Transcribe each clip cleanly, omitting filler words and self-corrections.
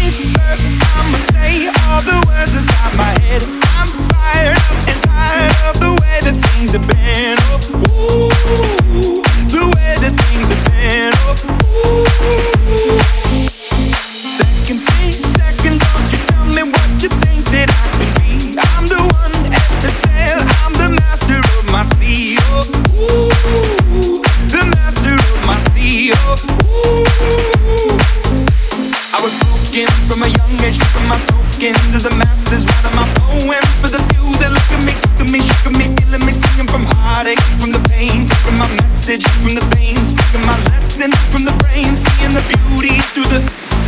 things first, I'ma say all the words inside my head. I'm fired up and tired of the way that things have been. Oh, ooh, the way that things have been. Oh, ooh. Second, don't you tell me what you think that I could be. I'm the one at the sail, I'm the master of my sea. Oh, ooh, the master of my sea. Oh, ooh. I was broken from a young age, stripping my soul into the masses, writing my poems for the few that look at me, took at me, shook at me, feeling me, singing from heartache, from the pain, taking my message from the veins, speaking my lesson from the brain, seeing the beauty through the.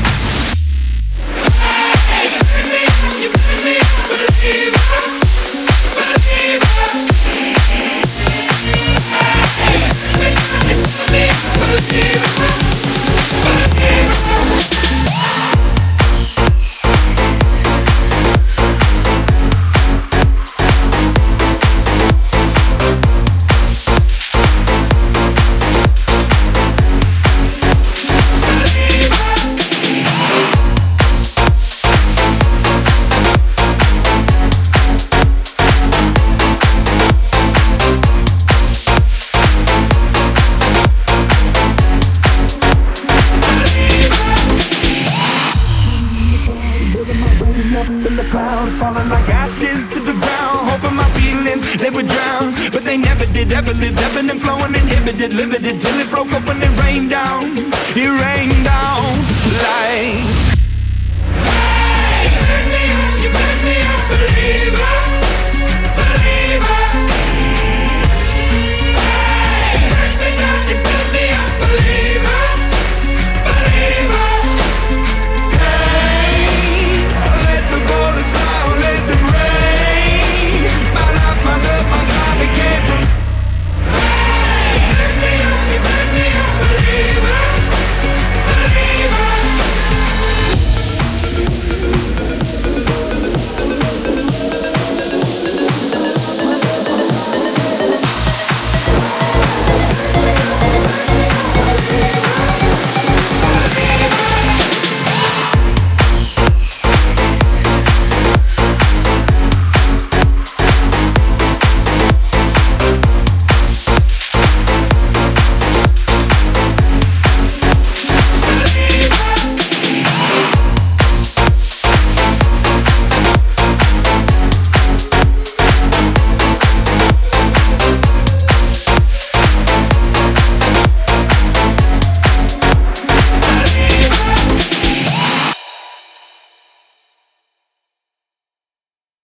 You made me a believer, believer. You made me a believer, believer. Falling like ashes to the ground, hoping my feelings they would drown, but they never did. Ever lived, ebbing and flowing, inhibited, limited, till it broke open and rained down. It rained